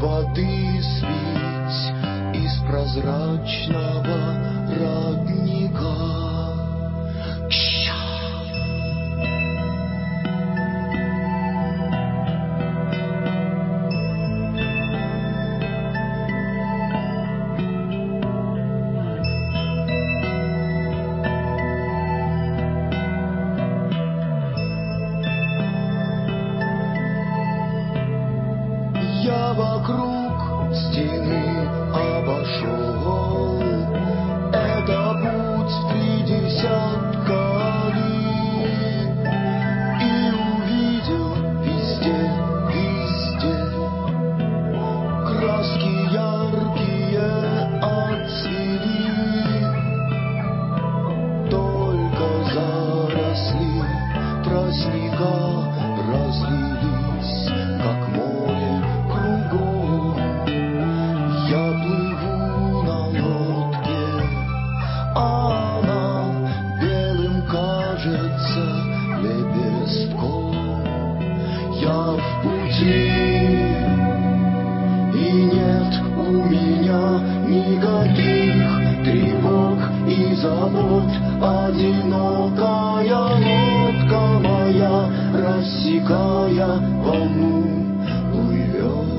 воды слить из прозрачного родника. Я вокруг стены обошел, это путь в 30 ли, и увидел везде, везде краски яркие отцвели, только заросли тростника разлились, как море кругом. Я плыву на лодке, а она белым кажется лепестком. Я в пути, и нет у меня никаких тревог и забот. Одинокая лодка моя, рассекая волну, плывет.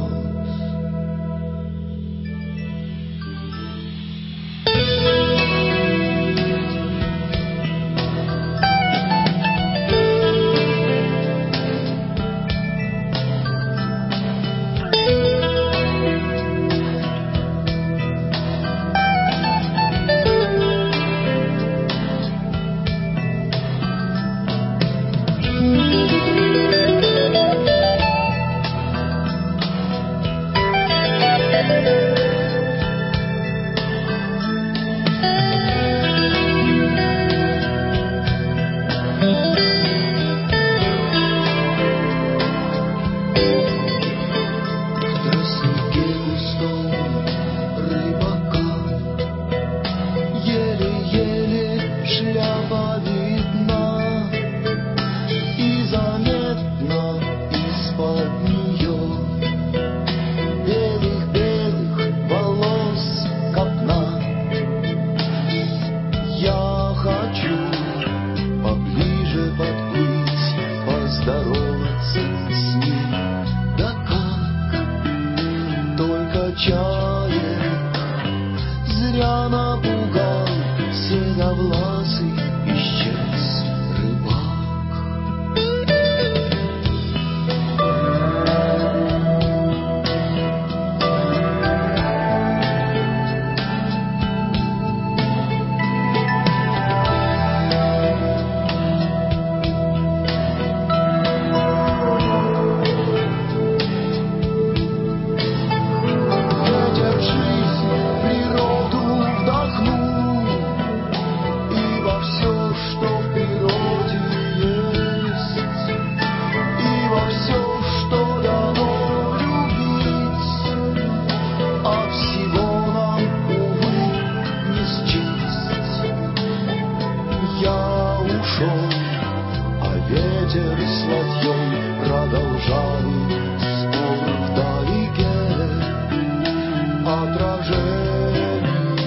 Шляпа видна, и заметно из-под нее белых-белых волос копна. Я хочу поближе подплыть, поздороваться с ним. Да как? Только чаек зря напугал седовласый, исчез рыбак. Ветер жизнь, природу вдохнул, и во все, что в природе есть, и во все, что дано любить, а всего нам, увы, не счесть. Я ушел, а ветер с ладьей продолжает спор вдалеке. Отражение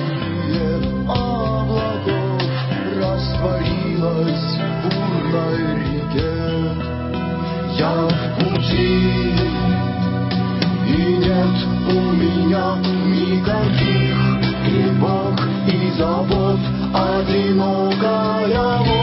облаков растворилось в бурной реке. Я в пути, и нет у меня никаких тревог и забот. Одинокая